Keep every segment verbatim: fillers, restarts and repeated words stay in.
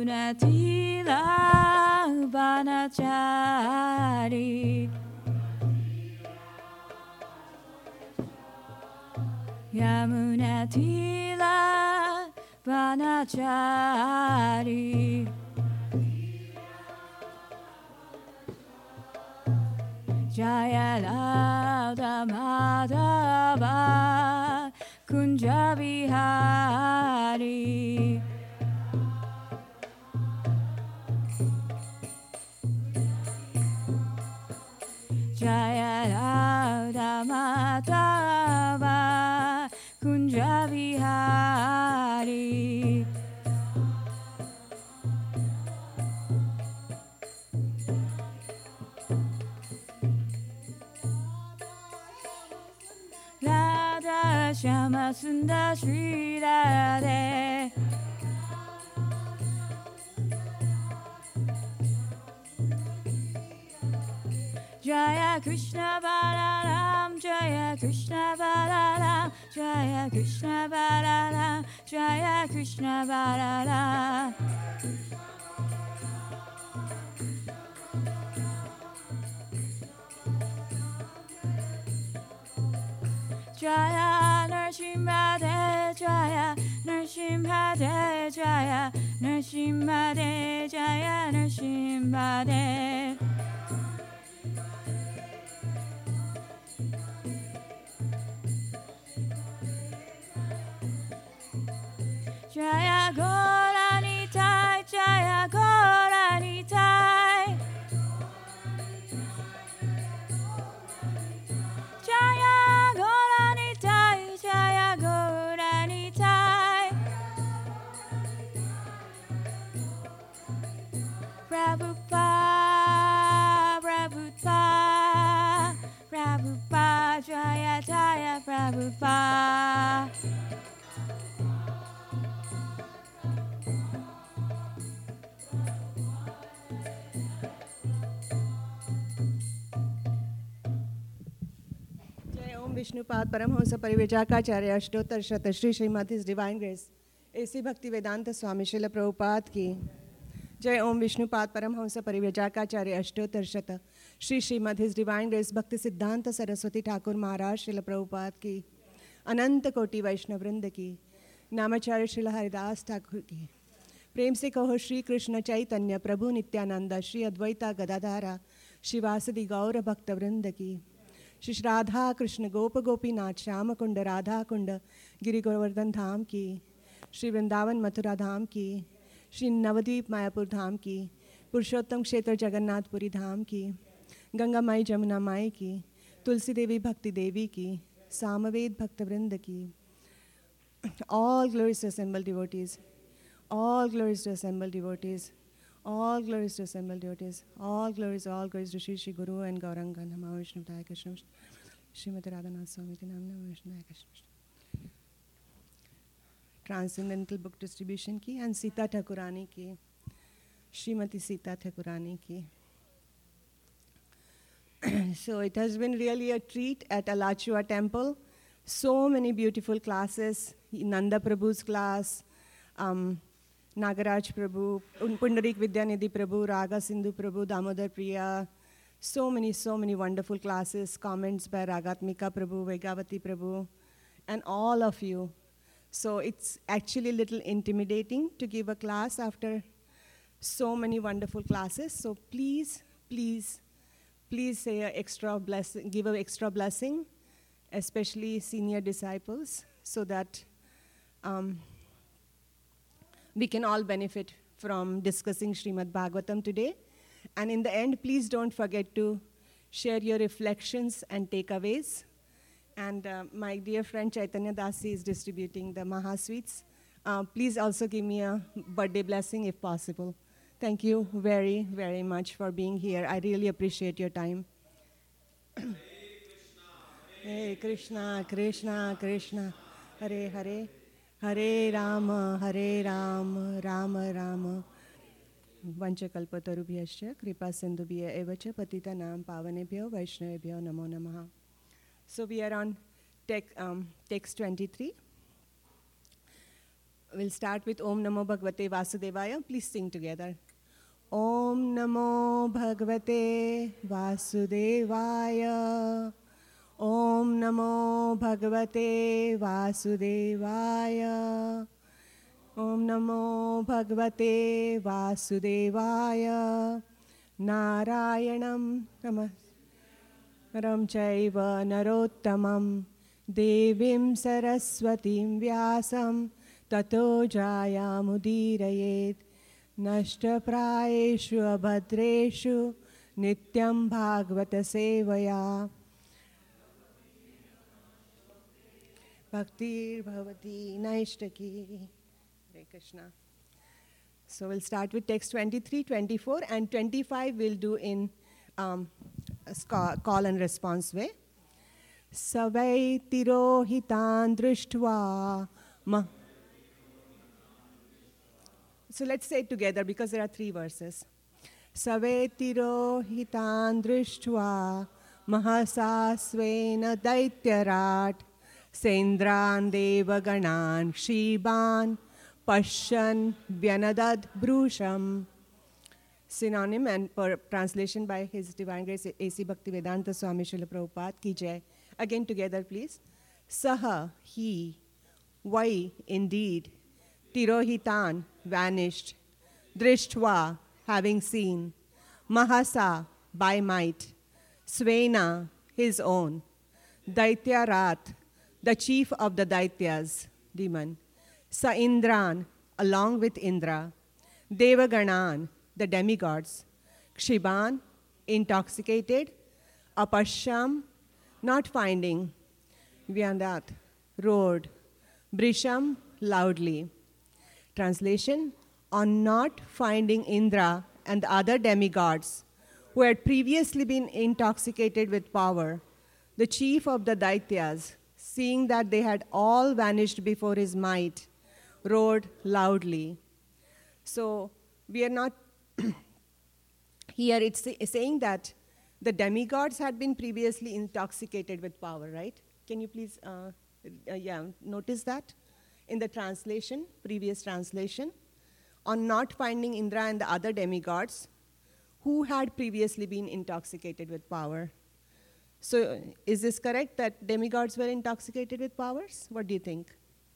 Yamunatila Vanachari Yamunatila Vanachari Jaya Lauda Madhava Kunja Vihari Jaya Lauda Madhava Kunja Vihari Radha Shama Sundar Shri Radhe Jaya Krishna Balaram Jaya Krishna Balaram Jaya Krishna Balaram Jaya Krishna Balaram Jaya Narsimhade Jaya Narsimhade Jaya Narsimhade Jaya Narsimhade Jaya Gauranitai Jaya Gauranitai Jaya Gauranitai Jaya Gauranitai Prabhupada Prabhupada Prabhupada Jaya Jaya Prabhupada Vishnupada Paramhamsa Parivrajakacarya Ashtotar Shata Shri Srimad His Divine Grace A C Bhakti Vedanta Swami Srila Prabhupada Ki Jai Om Vishnupada Paramhamsa Parivrajakacarya Ashtotar Shata Shri Srimad His Divine Grace Bhakti Siddhanta Saraswati Thakur Maharaj Srila Prabhupada Ki Ananta Koti Vaishnav Vrinda Ki Namacharya Srila Haridas Thakur Ki Prem se kaho Shri Krishna Chaitanya Prabhu Nityananda Shri Advaita Gadadhara Shri Vasadi Gaura Bhakta Vrinda Ki Shri Radha Krishna Gopa Gopinath Shyama Kunda Radha Kunda Giri Govardhan Dham Ki Shri Vrindavan Mathura Dham Ki Shri Navadvip Mayapur Dham Ki Purushottam Kshetra Jagannath Puri Dham Ki Ganga Mai Jamuna Mai Ki Tulsi Devi Bhakti Devi Ki Samaved Bhakta Vrinda Ki All glories to assembled devotees, all glories to assembled devotees, all glories to assembled devotees, all glories, all glories to Shri Shri Guru and Gauranga Nama Vishnu Daya Krishna Srimati Radhanath Swami Nama Vishnu Daya Krishna Transcendental Book Distribution Ki and Sita Thakurani Ki Srimati Sita Thakurani Ki. So it has been really a treat at Alachua Temple. So many beautiful classes, Nanda Prabhu's class, um, Nagaraj Prabhu, Pundarik Vidyanidhi Prabhu, Raga Sindhu Prabhu, Damodar Priya, so many, so many wonderful classes, comments by Ragatmika Prabhu, Vegavati Prabhu, and all of you. So it's actually a little intimidating to give a class after so many wonderful classes. So please, please, please say an extra blessing, give an extra blessing, especially senior disciples, so that um, we can all benefit from discussing Srimad Bhagavatam today. And in the end, please don't forget to share your reflections and takeaways. And uh, my dear friend Chaitanya Dasi is distributing the Mahasweets. Uh, please also give me a birthday blessing if possible. Thank you very, very much for being here. I really appreciate your time. Hare Krishna, Krishna, Krishna, Hare Hare, Hare Rama, Hare Rama, Rama Rama. Vanchakalpatarubhyascha, Kripa Sindhubhya evacha, Patitanam Pavanebhyo, Vaishnavebhyo, Namo Namaha. So we are on tech, um, text twenty-three. we'll start with Om Namo Bhagavate Vasudevaya. Please sing together. Om Namo Bhagavate Vasudevaya. Om Namo Bhagavate Vasudevaya. Om Namo Bhagavate Vasudevaya. Narayanam Namaskaram Chaiva Narottamam Devim Saraswatim Vyasam Tato Jayamudirayet Nashtaprayeshu Abhadreshu Nityam Bhagavata Sevaya Bhaktir Bhavati Naishtaki. Hare Krishna. So we'll start with text twenty-three, twenty-four, and twenty-five we'll do in um, a sca- call and response way. Savai tirohitan drishtva ma. So let's say it together because there are three verses. Savai tirohitan drishtva mahasasvena daityarat sendran devaganan shiban Pashyan Vyanadad Brusham. Synonym and per translation by His Divine Grace A C Bhaktivedanta Swami Srila Prabhupada Ki Jai. Again together please. Saha, he, Vai, indeed, Tirohitan, vanished, Drishtva, having seen, Mahasa, by might, Svena, his own, Daityarat, the chief of the Daityas, demon, Sa Indran, along with Indra, Devaganan, the demigods, Kshiban, intoxicated, Apasham, not finding, Vyandat, roared, Brisham, loudly. Translation, on not finding Indra and the other demigods who had previously been intoxicated with power, the chief of the Daityas, seeing that they had all vanished before his might, roared loudly. So we are not, here it's saying that the demigods had been previously intoxicated with power, right? Can you please, uh, uh, yeah, notice that in the translation, previous translation, on not finding Indra and the other demigods who had previously been intoxicated with power. So is this correct that demigods were intoxicated with powers? What do you think?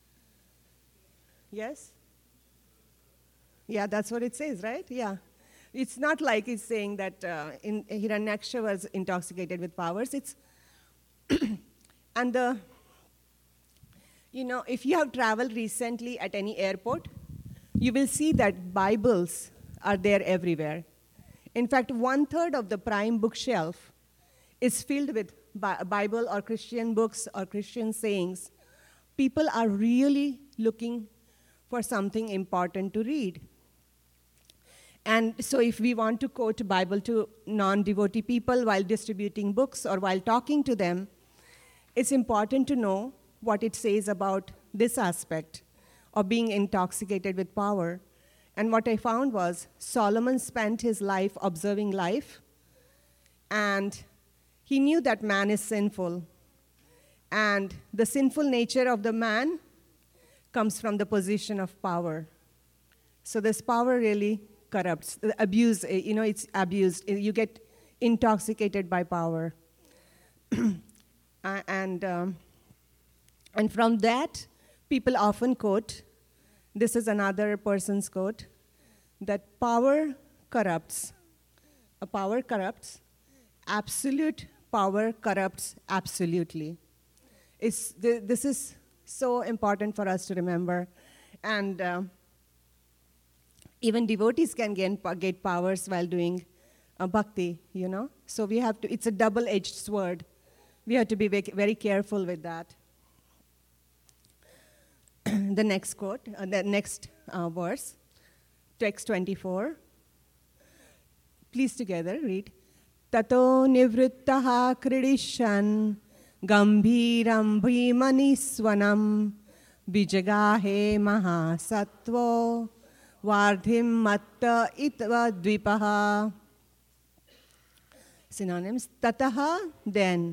Yes? Yeah, that's what it says, right? Yeah. It's not like it's saying that uh, in, Hiranyaksha was intoxicated with powers. It's and the, you know, if you have traveled recently at any airport, you will see that Bibles are there everywhere. In fact, one third of the prime bookshelf is filled with Bi- Bible or Christian books or Christian sayings. People are really looking for something important to read. And so if we want to quote Bible to non-devotee people while distributing books or while talking to them, it's important to know what it says about this aspect of being intoxicated with power. And what I found was Solomon spent his life observing life, and he knew that man is sinful. And the sinful nature of the man comes from the position of power. So this power really corrupts, abuse, you know, it's abused. You get intoxicated by power. and, um, and from that, people often quote, this is another person's quote, that power corrupts. A power corrupts. Absolute power corrupts absolutely. It's, th- this is so important for us to remember. And uh, even devotees can get, get powers while doing uh, bhakti, you know. So we have to, it's a double-edged sword. We have to be very careful with that. The next quote, uh, the next uh, verse, text twenty-four. Please together read. Tato nivrittaha kridishan gambhiram bhimaniswanam vijagahe mahasatvo vardhim matta itva dvipaha. Synonyms. Tataha, then.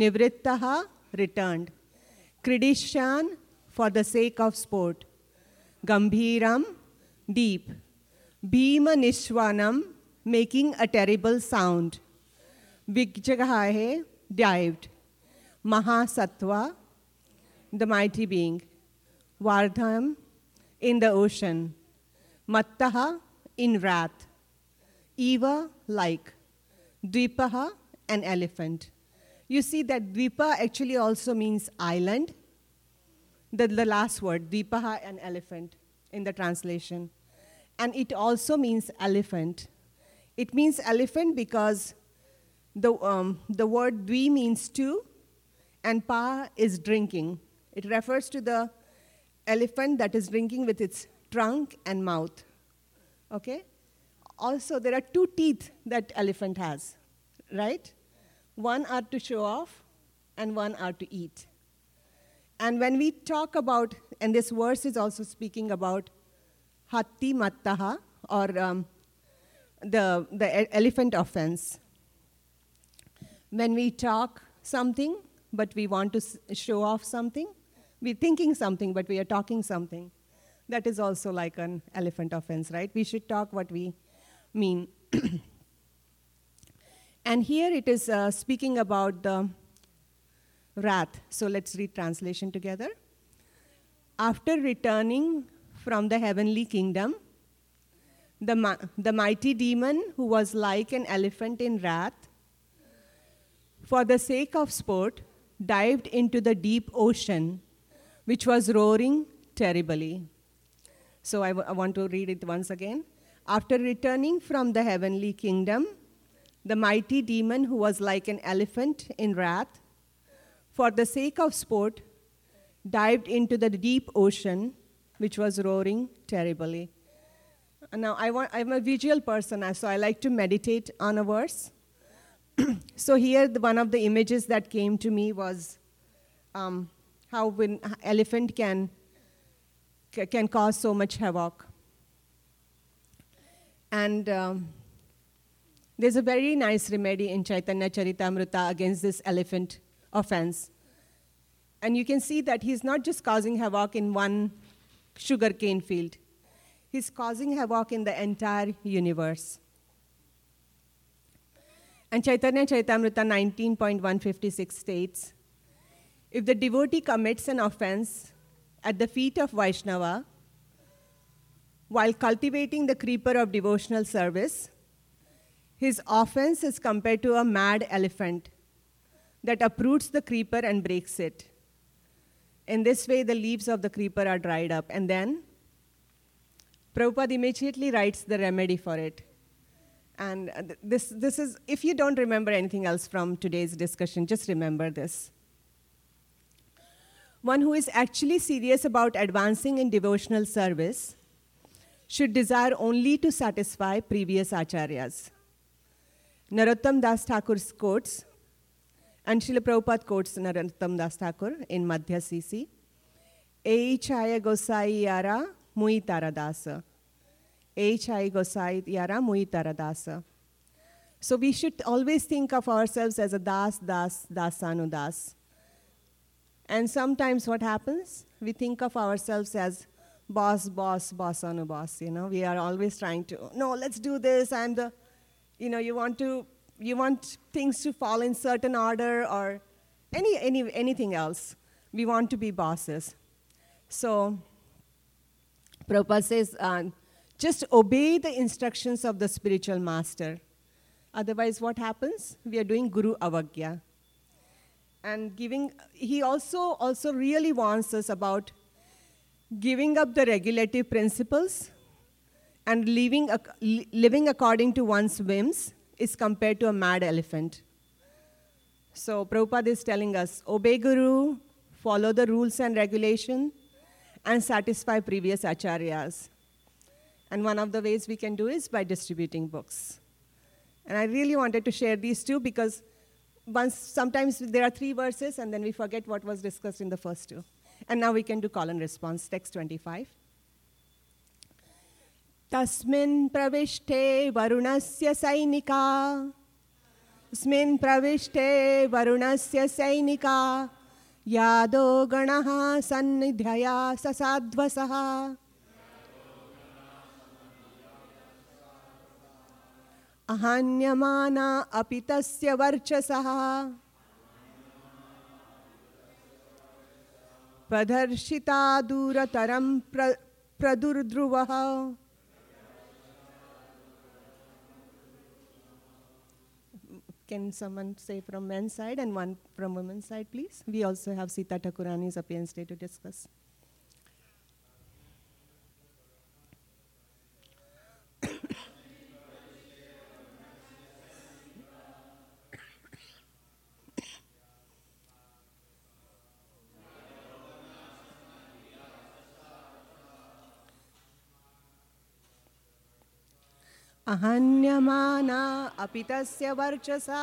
Nivrittaha, returned. Kridishan, for the sake of sport. Gambhiram, deep. Bhima Nishwanam, making a terrible sound. Vigjagahe, dived. Mahasattva, the mighty being. Vardham, in the ocean. Mattaha, in wrath. Eva, like. Dvipaha, an elephant. You see that Dvipa actually also means island. The, the last word, Dvipaha, an elephant, in the translation. And it also means elephant. It means elephant because the, um, the word Dvi means two, and Pa is drinking. It refers to the elephant that is drinking with its trunk and mouth. Okay? Also, there are two teeth that elephant has, right? One are to show off, and one are to eat. And when we talk about, and this verse is also speaking about Hatti Mattaha, or um, the, the e- elephant offense. When we talk something, but we want to s- show off something, we're thinking something, but we are talking something. That is also like an elephant offense, right? We should talk what we mean. And here it is uh, speaking about the wrath. So let's read translation together. After returning from the heavenly kingdom, the, ma- the mighty demon who was like an elephant in wrath, for the sake of sport, dived into the deep ocean, which was roaring terribly. So I, w- I want to read it once again. After returning from the heavenly kingdom, the mighty demon who was like an elephant in wrath, for the sake of sport, dived into the deep ocean, which was roaring terribly. Now, I want, I'm a visual person, so I like to meditate on a verse. So here, the, one of the images that came to me was um, how when elephant can, can cause so much havoc. And um, there's a very nice remedy in Chaitanya Charitamrita against this elephant offense. And you can see that he's not just causing havoc in one sugarcane field. He's causing havoc in the entire universe. And Chaitanya Charitamrita nineteen point one fifty-six states, if the devotee commits an offense at the feet of Vaishnava while cultivating the creeper of devotional service, his offense is compared to a mad elephant that uproots the creeper and breaks it. In this way, the leaves of the creeper are dried up. And then Prabhupada immediately writes the remedy for it. And this, this is, if you don't remember anything else from today's discussion, just remember this. One who is actually serious about advancing in devotional service should desire only to satisfy previous acharyas. Narottam Das Thakur's quotes, and Srila Prabhupada quotes Narottam Das Thakur in Madhya C C, Ei Chaya Gosai Yara Mui Taradasa. Ei Chaya Gosai Yara Mui Taradasa. So we should always think of ourselves as a Das, Das, Dasanu Das. And sometimes what happens? We think of ourselves as boss, boss, bossanu boss. You know, we are always trying to, no, let's do this. I'm the, you know, you want to, you want things to fall in certain order or any, any, anything else. We want to be bosses. So Prabhupada says, uh, just obey the instructions of the spiritual master. Otherwise, what happens? We are doing Guru Avagya. And giving, he also, also really warns us about giving up the regulative principles and living, living according to one's whims is compared to a mad elephant. So Prabhupada is telling us, obey Guru, follow the rules and regulation, and satisfy previous acharyas. And one of the ways we can do is by distributing books. And I really wanted to share these two because once, sometimes there are three verses and then we forget what was discussed in the first two. And now we can do call and response, text twenty-five. Tasmin pravishte varunasya sainika. Tasmin pravishte varunasya sainika. Yado ganaha sannidhyaya sasadvasaha. अहान्यमाना अपि तस्य वर्चसः प्रदर्शिता दूरतरं प्र प्रदुर्ध्रुवः. Can someone say from men's side and one from women's side, please? We also have Sita Thakurani's appearance day to discuss. अहन्यमाना अपि तस्य वर्चसा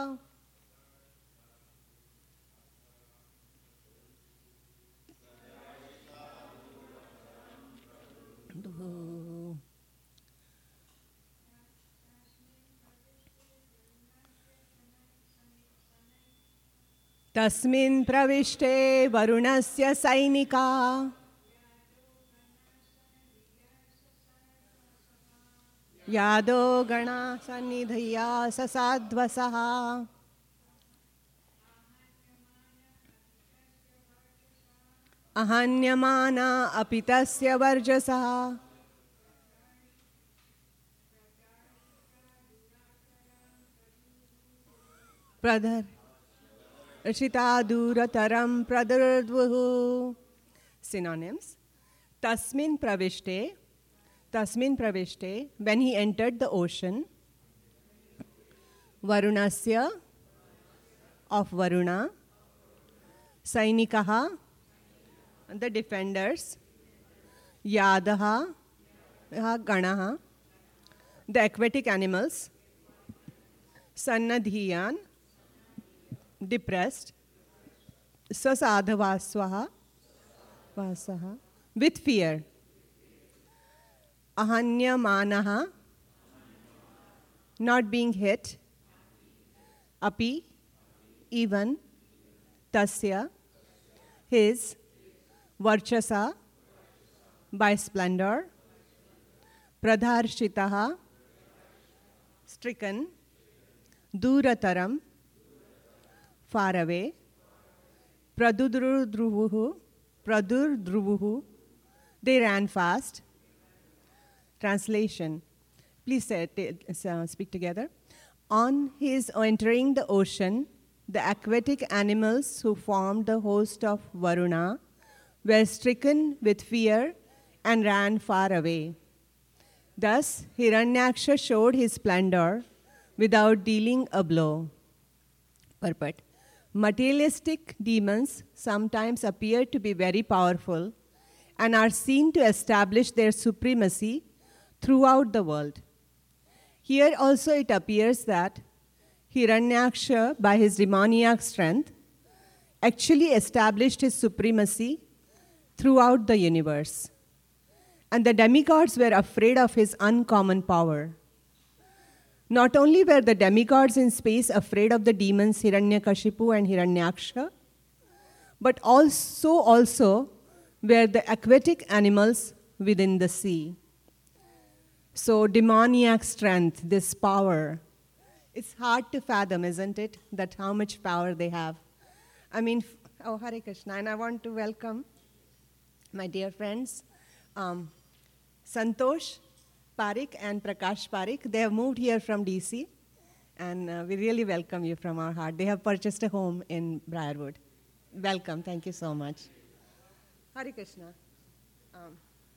तस्मिन् प्रविष्टे वरुणस्य सैनिका यादो गणा सन्निधया ससाध्वसः. अहन्यमाना अपि तस्य वर्चसः प्रदर्शिता दूरतरं प्रदुर्ध्रुवः. Synonyms. Tasmin pravishte. Tasmin pravishte, when he entered the ocean. Varunasya, of Varuna. Sainikaha, the defenders. Yadaha, Ganaha, the aquatic animals. Sannadhiyan, depressed. Sasadhavaswaha, vasaha, with fear. Ahanyamanaha, not being hit. Api, even. Tasya, his. Varchasa, by splendor. Pradharshitaha, stricken. Durataram, far away. Pradurdruvuhu, Pradurdruvuhu, they ran fast. Translation. Please say, uh, speak together. On his entering the ocean, the aquatic animals who formed the host of Varuna were stricken with fear and ran far away. Thus, Hiranyaksha showed his splendor without dealing a blow. Purport. Materialistic demons sometimes appear to be very powerful and are seen to establish their supremacy throughout the world. Here also it appears that Hiranyaksha, by his demoniac strength, actually established his supremacy throughout the universe. And the demigods were afraid of his uncommon power. Not only were the demigods in space afraid of the demons Hiranyakashipu and Hiranyaksha, but also also were the aquatic animals within the sea. So demoniac strength, this power, it's hard to fathom, isn't it, that how much power they have. I mean, oh, Hare Krishna, and I want to welcome my dear friends, um, Santosh Parikh and Prakash Parikh. They have moved here from D C, and uh, we really welcome you from our heart. They have purchased a home in Briarwood. Welcome, thank you so much. Hare Krishna. Um,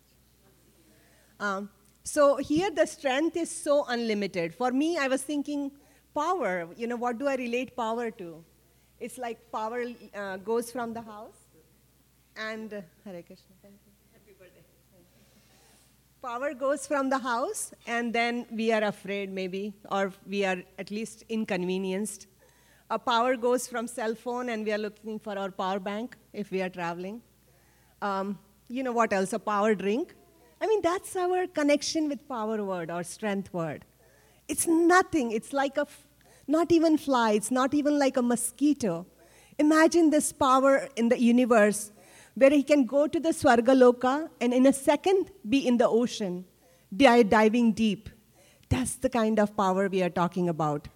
um, so here the strength is so unlimited. For me, I was thinking power. You know, what do I relate power to? It's like power uh, goes from the house, and uh, Hare Krishna. Thank you. Happy birthday. Power goes from the house, and then we are afraid maybe, or we are at least inconvenienced. A power goes from cell phone, and we are looking for our power bank if we are traveling. Um, you know what else? A power drink. I mean, that's our connection with power word or strength word. It's nothing. It's like a, f- not even fly. It's not even like a mosquito. Imagine this power in the universe where he can go to the Swargaloka and in a second be in the ocean, di- diving deep, That's the kind of power we are talking about.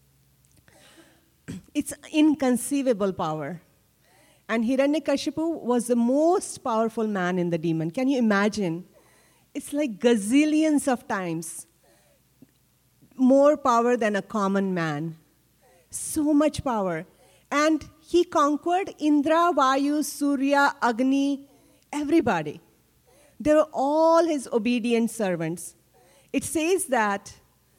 It's inconceivable power. And Hiranyakashipu was the most powerful man in the demon. Can you imagine? It's like gazillions of times more power than a common man. So much power. And he conquered Indra, Vayu, Surya, Agni, everybody. They were all his obedient servants. It says that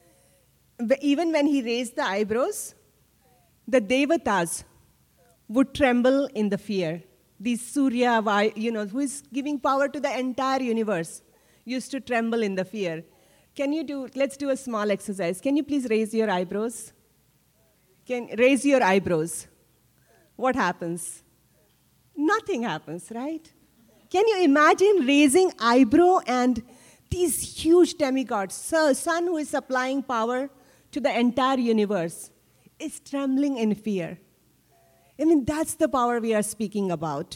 even when he raised the eyebrows, the Devatas would tremble in the fear. These Surya, Vayu, you know, who is giving power to the entire universe, used to tremble in the fear. Can you do, let's do a small exercise. Can you please raise your eyebrows? Can raise your eyebrows. What happens? Nothing happens, right? Can you imagine raising eyebrow and these huge demigods, so sun who is supplying power to the entire universe, is trembling in fear? I mean, that's the power we are speaking about.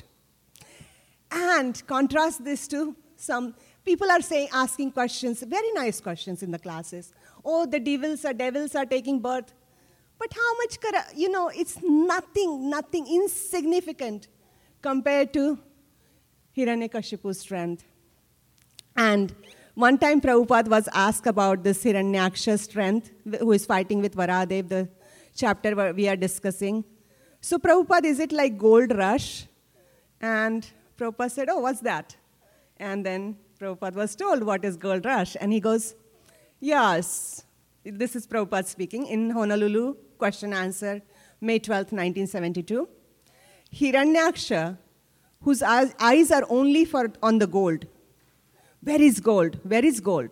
And contrast this to some people are saying, asking questions, very nice questions in the classes. Oh, the devils are devils are taking birth. But how much, you know, it's nothing, nothing insignificant compared to Hiranyakashipu's strength. And one time Prabhupada was asked about this Hiranyaksha's strength, who is fighting with Varahadev, the chapter where we are discussing. So Prabhupada, is it like gold rush? And Prabhupada said, oh, what's that? And then Prabhupada was told what is gold rush. And he goes, yes, this is Prabhupada speaking in Honolulu, question answer, May twelfth, nineteen seventy-two. Hiranyaksha, whose eyes are only for on the gold. Where is gold? Where is gold?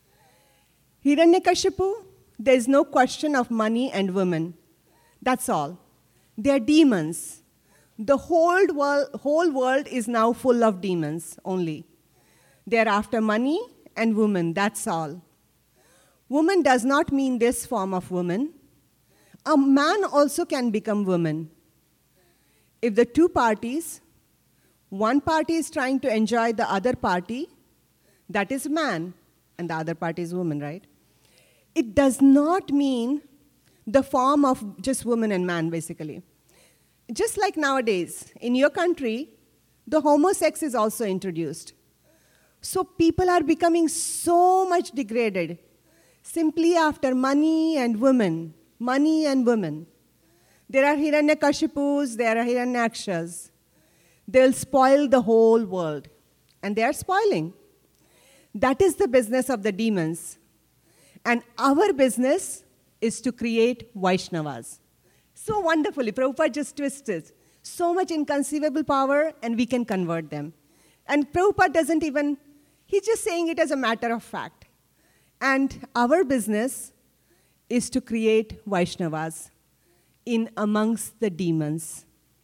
Hiranyakashipu, there is no question of money and women. That's all. They are demons. The whole world, whole world is now full of demons only. They are after money and women, that's all. Woman does not mean this form of woman. A man also can become woman. If the two parties, one party is trying to enjoy the other party, that is man, and the other party is woman, right? It does not mean the form of just woman and man, basically. Just like nowadays, in your country, the homosex is also introduced. So people are becoming so much degraded simply after money and women, money and women. There are Hiranyakashipus, there are Hiranyakshas. They'll spoil the whole world, and they are spoiling. That is the business of the demons. And our business is to create Vaishnavas. So wonderfully, Prabhupada just twisted. So much inconceivable power, and we can convert them. And Prabhupada doesn't even, he's just saying it as a matter of fact. And our business is to create Vaishnavas in amongst the demons.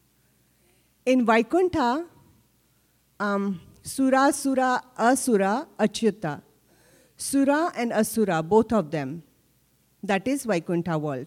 In Vaikuntha, um, Sura, Sura, Asura, Achyuta. Sura and Asura, both of them. That is Vaikuntha world.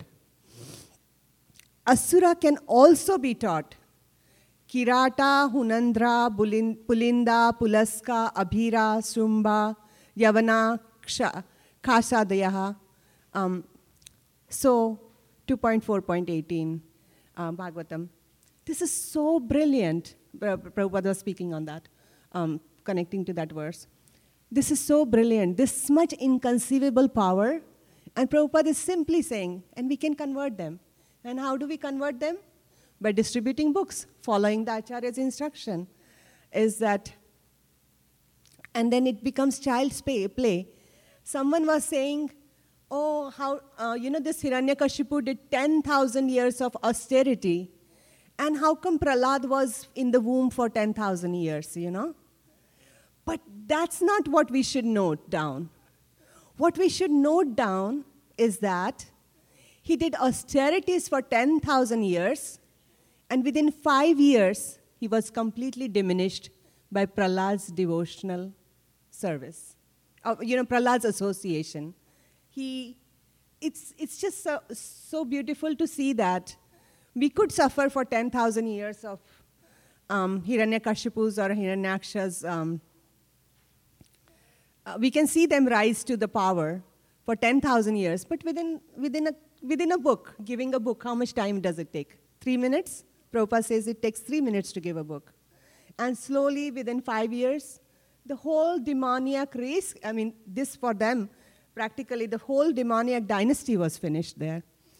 Asura can also be taught. Kirata, Hunandra, Pulinda, Pulaska, Abhira, Sumba, Yavana, Ksha, Khasadayaha. Um, so, two point four point eighteen, um, Bhagavatam. This is so brilliant. Prabhupada was speaking on that, um, connecting to that verse. This is so brilliant. This much inconceivable power. And Prabhupada is simply saying, and we can convert them. And how do we convert them? By distributing books, following the Acharya's instruction. Is that, and then it becomes child's play. Someone was saying, oh, how, uh, you know, this Hiranyakashipu did ten thousand years of austerity. And how come Prahlad was in the womb for ten thousand years, you know? But that's not what we should note down. What we should note down is that he did austerities for ten thousand years, and within five years, he was completely diminished by Prahlad's devotional service. Uh, you know, Prahlad's association. He, it's, it's just so, so beautiful to see that we could suffer for ten thousand years of um, Hiranyakashipus or Hiranyakshas. Um, uh, we can see them rise to the power for ten thousand years, but within, within, a, within a book, giving a book, how much time does it take? Three minutes? Prabhupada says it takes three minutes to give a book. And slowly, within five years, the whole demoniac race, I mean, this for them, practically the whole demoniac dynasty was finished there.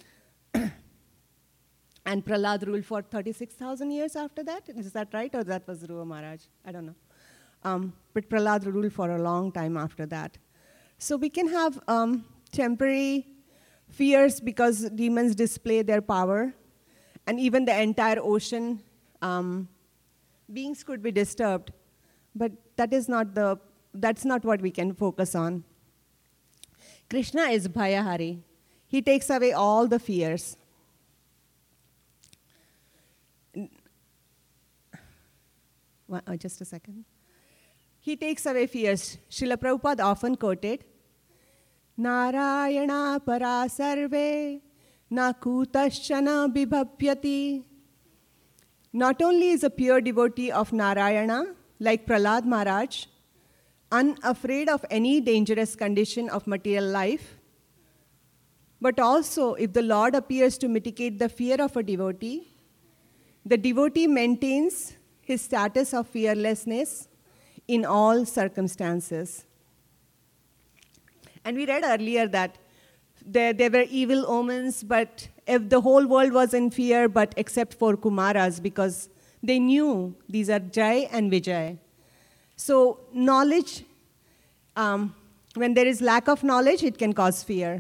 And Prahlad ruled for thirty-six thousand years after that. Is that right? Or that was Dhruva Maharaj? I don't know. Um, but Prahlad ruled for a long time after that. So we can have um, temporary fears because demons display their power. And even the entire ocean, um, beings could be disturbed. But that is not the, that's not what we can focus on. Krishna is Bhayahari. He takes away all the fears. One, oh, just a second. He takes away fears. Srila Prabhupada often quoted, Narayana para sarve na kutaschana bibhapyati. Not only is a pure devotee of Narayana, like Prahlad Maharaj, unafraid of any dangerous condition of material life, but also if the Lord appears to mitigate the fear of a devotee, the devotee maintains his status of fearlessness in all circumstances. And we read earlier that there, there were evil omens, but if the whole world was in fear, but except for Kumaras, because they knew these are Jai and Vijay. So knowledge, um, when there is lack of knowledge, it can cause fear.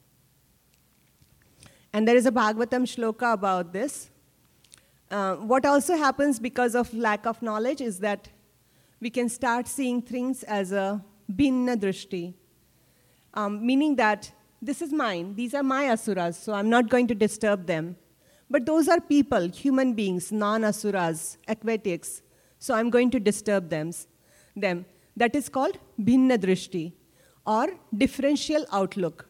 And there is a Bhagavatam shloka about this. Uh, what also happens because of lack of knowledge is that we can start seeing things as a bhinna drishti, um, meaning that this is mine, these are my asuras, so I'm not going to disturb them. But those are people, human beings, non-asuras, aquatics, so I'm going to disturb them. them. That is called bhinna drishti, or differential outlook.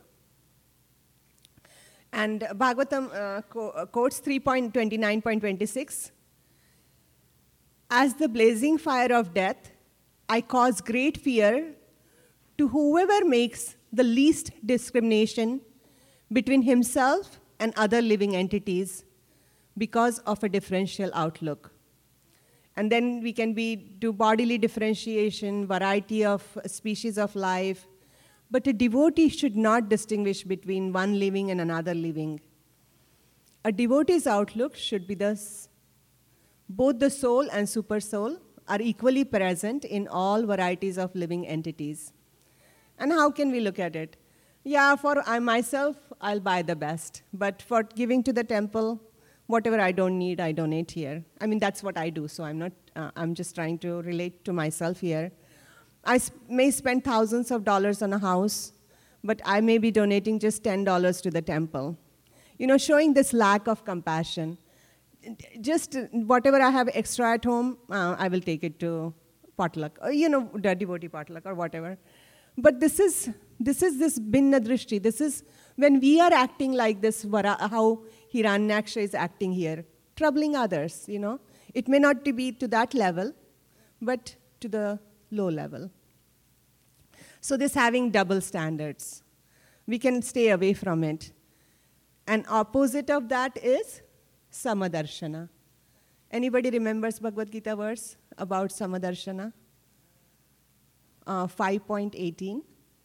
And Bhagavatam uh, co- quotes three point two nine point two six. As the blazing fire of death, I cause great fear to whoever makes the least discrimination between himself and other living entities because of a differential outlook. And then we can be do bodily differentiation, variety of species of life, but a devotee should not distinguish between one living and another living. A devotee's outlook should be thus: both the soul and super soul are equally present in all varieties of living entities. And how can we look at it? Yeah, for I myself, I'll buy the best. But for giving to the temple, whatever I don't need, I donate here. I mean, that's what I do, so I'm not, uh, I'm just trying to relate to myself here. I sp- may spend thousands of dollars on a house, but I may be donating just ten dollars to the temple. You know, showing this lack of compassion. Just whatever I have extra at home, uh, I will take it to potluck, or, you know, the devotee potluck or whatever. But this is this is this bhinna drishti. This is when we are acting like this, how Hiranyaksha is acting here, troubling others, you know. It may not be to that level, but to the low level. So this having double standards, we can stay away from it. And opposite of that is Samadarshana. Anybody remembers Bhagavad Gita verse about Samadarshana? Uh, five point eighteen.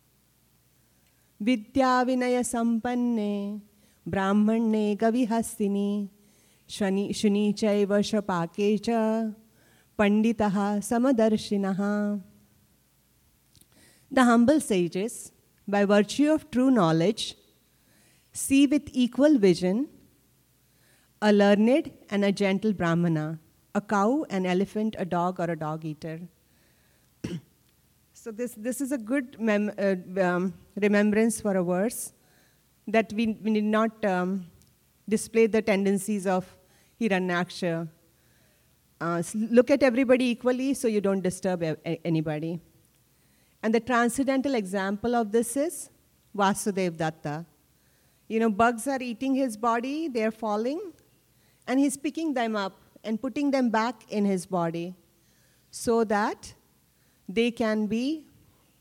Vidya vinaya sampanne brahmanne gavihastini shani shuni chaiva shapakecha panditaha samadarshinaha. The humble sages, by virtue of true knowledge, see with equal vision a learned and a gentle brahmana, a cow, an elephant, a dog, or a dog-eater. So this, this is a good mem- uh, um, remembrance for a verse, that we, we need not um, display the tendencies of Hiranyaksha. Uh, look at everybody equally so you don't disturb a- anybody. And the transcendental example of this is Vasudev Datta. You know, bugs are eating his body, they're falling, and he's picking them up and putting them back in his body so that they can be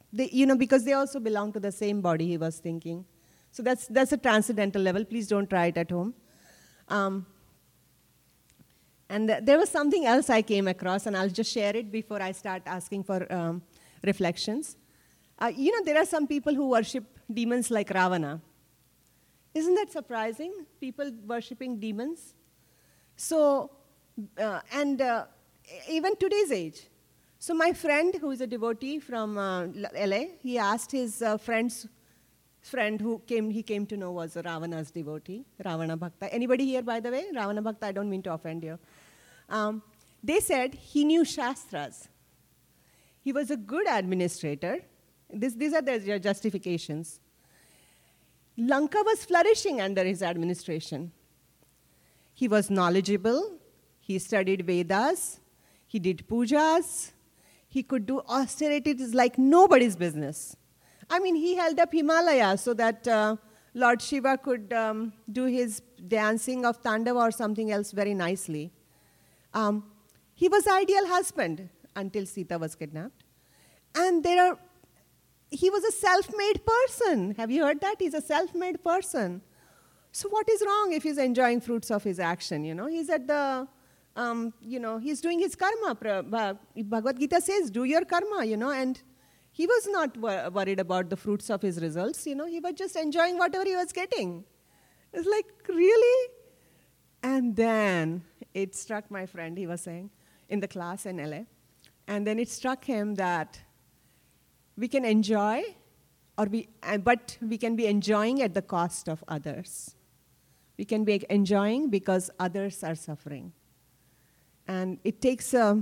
they, you know, because they also belong to the same body, he was thinking. So that's, that's a transcendental level. Please don't try it at home. Um, and th- there was something else I came across, and I'll just share it before I start asking for um, reflections. Uh, you know, there are some people who worship demons like Ravana. Isn't that surprising? People worshipping demons. So, uh, and uh, even today's age. So my friend, who is a devotee from uh, L A, he asked his uh, friend's friend who came, he came to know was a Ravana's devotee, Ravana Bhakta. Anybody here, by the way? Ravana Bhakta, I don't mean to offend you. Um, they said he knew Shastras. He was a good administrator. This, these are their justifications. Lanka was flourishing under his administration. He was knowledgeable. He studied Vedas. He did pujas. He could do austerities like nobody's business. I mean, he held up Himalaya so that uh, Lord Shiva could um, do his dancing of Tandava or something else very nicely. Um, he was ideal husband until Sita was kidnapped. And there are, he was a self-made person. Have you heard that? He's a self-made person. So what is wrong if he's enjoying fruits of his action? You know, he's at the, um, you know, he's doing his karma. Bhagavad Gita says, do your karma, you know, and he was not wor- worried about the fruits of his results. You know, he was just enjoying whatever he was getting. It's like, really? And then it struck my friend, he was saying, in the class in L A. And then it struck him that we can enjoy, or we, uh, but we can be enjoying at the cost of others. We can be enjoying because others are suffering. And it takes a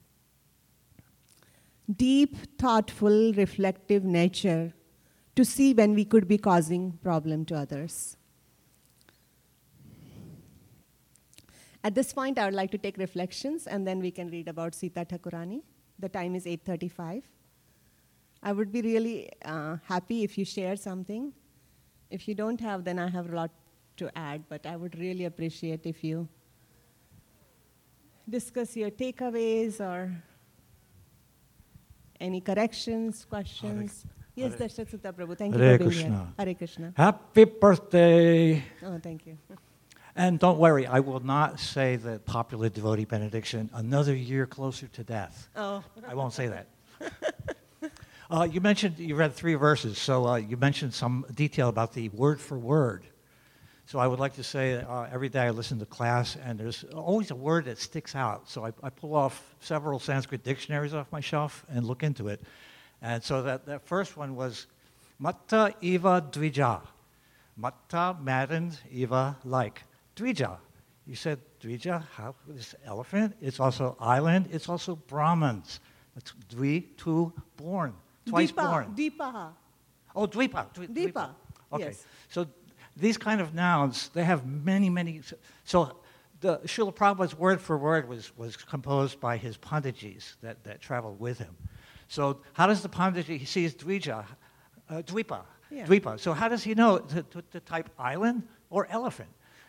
deep, thoughtful, reflective nature to see when we could be causing problem to others. At this point, I would like to take reflections, and then we can read about Sita Thakurani. The time is eight thirty-five. I would be really uh, happy if you share something. If you don't have, then I have a lot to add, but I would really appreciate if you discuss your takeaways or any corrections, questions. Hare, yes, Hare, Darshat Sutta Prabhu, thank Hare you for being Krishna. here. Hare Krishna. Happy birthday! Oh, thank you. And don't worry, I will not say the popular devotee benediction, another year closer to death. Oh. I won't say that. uh, you mentioned, you read three verses, so uh, you mentioned some detail about the word for word. So I would like to say uh, every day I listen to class, and there's always a word that sticks out. So I, I pull off several Sanskrit dictionaries off my shelf and look into it. And so that, that first one was Matta Eva Dvija. Matta, maddened, Eva, like. Dvija. You said Dvija, how is elephant? It's also island. It's also Brahmins. That's Dvi, two, born. Twice Deepa, born. Deepa. Oh, Dvipa. Dvi, Deepa. Okay. Yes. So these kind of nouns, they have many, many. So the Srila Prabhupada's word for word was, was composed by his Panditjis that, that traveled with him. So how does the Panditji, he sees Dvija, uh, Dvipa, Yeah. Dvipa. So how does he know to, to, to type island or elephant?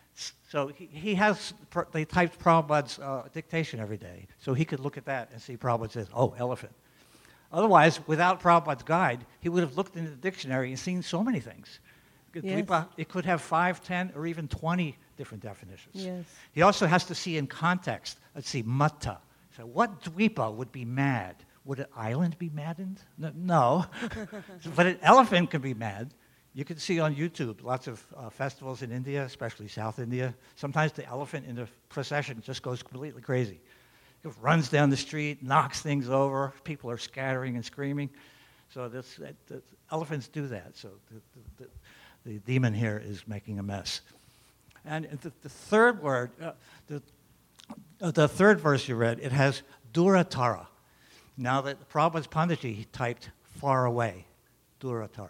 So he, he has, they typed Prabhupada's uh, dictation every day. So he could look at that and see Prabhupada says, oh, elephant. Otherwise, without Prabhupada's guide, he would have looked in the dictionary and seen so many things. Yes. It could have five, ten, or even twenty different definitions. Yes. He also has to see in context. Let's see, Matta. So what Dvipa would be mad? Would an island be maddened? No. no. But an elephant can be mad. You can see on YouTube lots of uh, festivals in India, especially South India. Sometimes the elephant in the procession just goes completely crazy. It runs down the street, knocks things over. People are scattering and screaming. So this, uh, the elephants do that. So the, the, the, the demon here is making a mess. And the, the third word, uh, the, uh, the third verse you read, it has Duratara. Now that Prabhupada's Panditji, he typed far away, Duratara.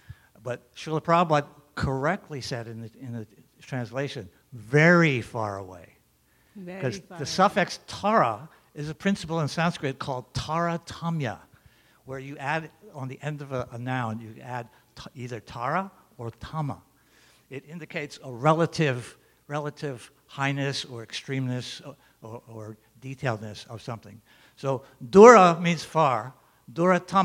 But Srila Prabhupada correctly said in the, in the translation, very far away. Because the away. suffix tara is a principle in Sanskrit called taratamya, where you add, on the end of a, a noun, you add t- either tara or tama. It indicates a relative, relative highness or extremeness or, or, or detailedness of something. So dura means far, duratama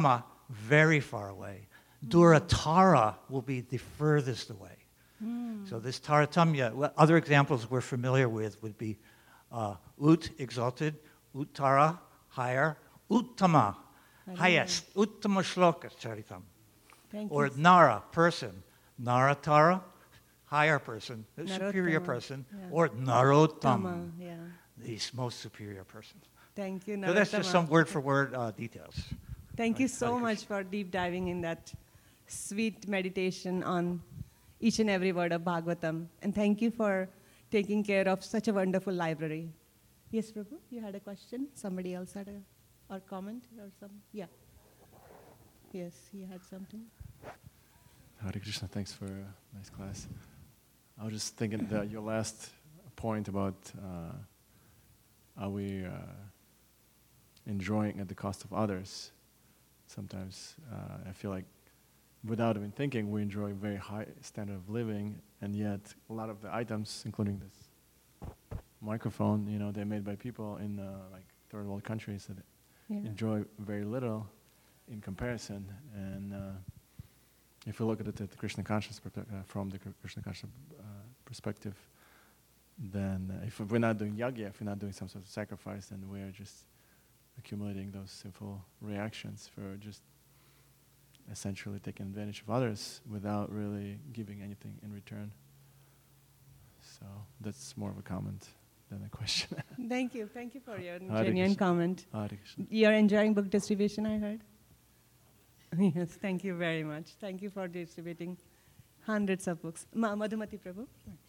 very far away. Duratara will be the furthest away. Mm. So this Taratamya, well, other examples we're familiar with would be uh, Ut, exalted, Uttara, higher, Uttama, highest, Uttama Shloka Charitam. Thank Or you. Nara, person, Naratara, higher person, a superior Narottama, person, yeah. or Narottam, Tama, yeah. the most superior person. Thank you, So that's just Narottama. some word-for-word uh, details. Thank you Hare so Krishna. much for deep diving in that sweet meditation on each and every word of Bhagavatam. And thank you for taking care of such a wonderful library. Yes, Prabhu, you had a question? Somebody else had a or comment or some? Yeah. Yes, he had something. Hare Krishna, thanks for a nice class. I was just thinking that your last point about uh, are we uh, enjoying at the cost of others? Sometimes uh, I feel like without even thinking, we enjoy a very high standard of living, and yet a lot of the items, including this microphone, you know, they're made by people in uh, like third world countries that Yeah. enjoy very little in comparison. And uh, if we look at it at the Krishna conscious uh, from the Krishna conscious uh, perspective, then uh, if we're not doing yagya, if we're not doing some sort of sacrifice, then we're just accumulating those sinful reactions for just essentially taking advantage of others without really giving anything in return. So that's more of a comment than a question. Thank you. Thank you for your Hare genuine Krishna. comment. Hare Krishna. You're enjoying book distribution, I heard? Yes, thank you very much. Thank you for distributing hundreds of books. Ma- Madhumati Prabhu.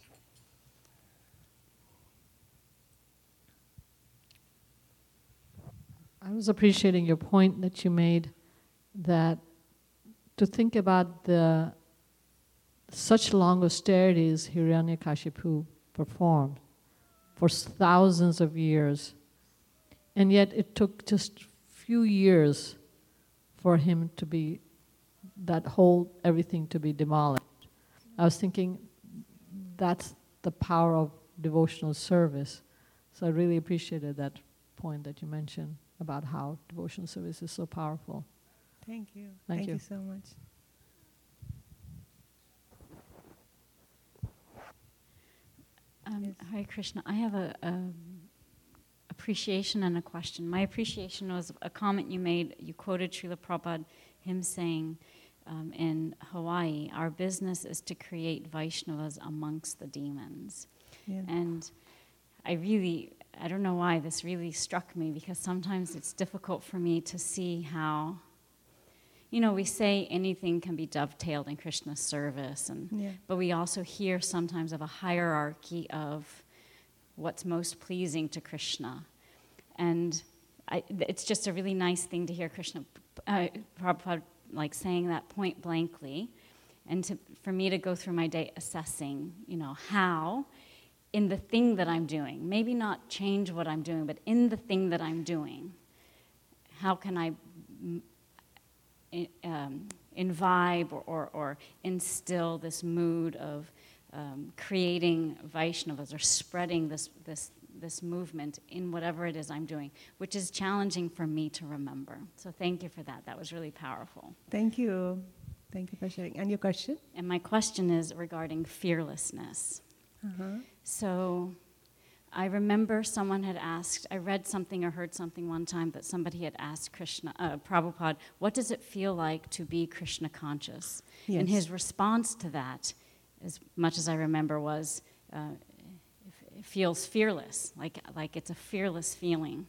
I was appreciating your point that you made that to think about the such long austerities Hiranyakashipu performed for thousands of years, and yet it took just few years for him to be, that whole everything to be demolished. I was thinking that's the power of devotional service. So I really appreciated that point that you mentioned about how devotional service is so powerful. Thank you. Thank Thank you. you so much. Um, Yes. Hare Krishna. I have a, a appreciation and a question. My appreciation was a comment you made. You quoted Srila Prabhupada, him saying um, in Hawaii, our business is to create Vaishnavas amongst the demons. Yeah. And I really, I don't know why this really struck me, because sometimes it's difficult for me to see how, you know, we say anything can be dovetailed in Krishna's service, and Yeah. but we also hear sometimes of a hierarchy of what's most pleasing to Krishna. And I, it's just a really nice thing to hear Krishna, uh, Prabhupada, like saying that point blankly, and to, for me to go through my day assessing, you know, how in the thing that I'm doing, maybe not change what I'm doing, but in the thing that I'm doing, how can I m- um, imbibe or, or, or instill this mood of um, creating Vaishnavas or spreading this, this, this movement in whatever it is I'm doing, which is challenging for me to remember. So thank you for that. That was really powerful. Thank you. Thank you for sharing. And your question? And my question is regarding fearlessness. Uh-huh. So I remember someone had asked, I read something or heard something one time that somebody had asked Krishna, uh, Prabhupada, what does it feel like to be Krishna conscious? Yes. And his response to that, as much as I remember, was, uh, it feels fearless, like, like it's a fearless feeling.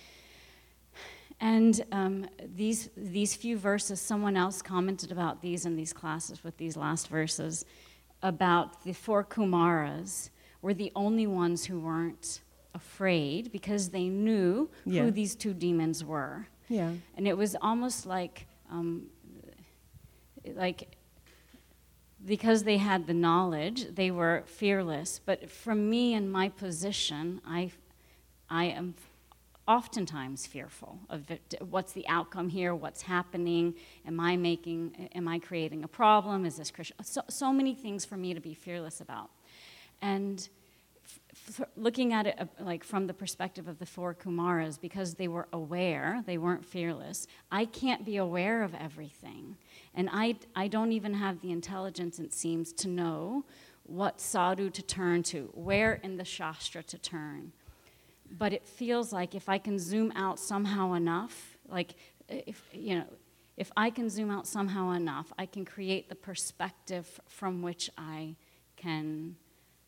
And um, these, these few verses, someone else commented about these in these classes with these last verses, about the four Kumaras were the only ones who weren't afraid because they knew Yeah. who these two demons were. Yeah. And it was almost like, um, like, because they had the knowledge, they were fearless. But from me and my position, I, I am oftentimes fearful of it, what's the outcome here, what's happening, am I making, am I creating a problem, is this Krishna? So, so many things for me to be fearless about. And f- f- looking at it uh, like from the perspective of the four Kumaras, because they were aware, they weren't fearless. I can't be aware of everything. And I, I don't even have the intelligence, it seems, to know what sadhu to turn to, where in the Shastra to turn. But it feels like if I can zoom out somehow enough, like if, you know, if I can zoom out somehow enough, I can create the perspective from which I can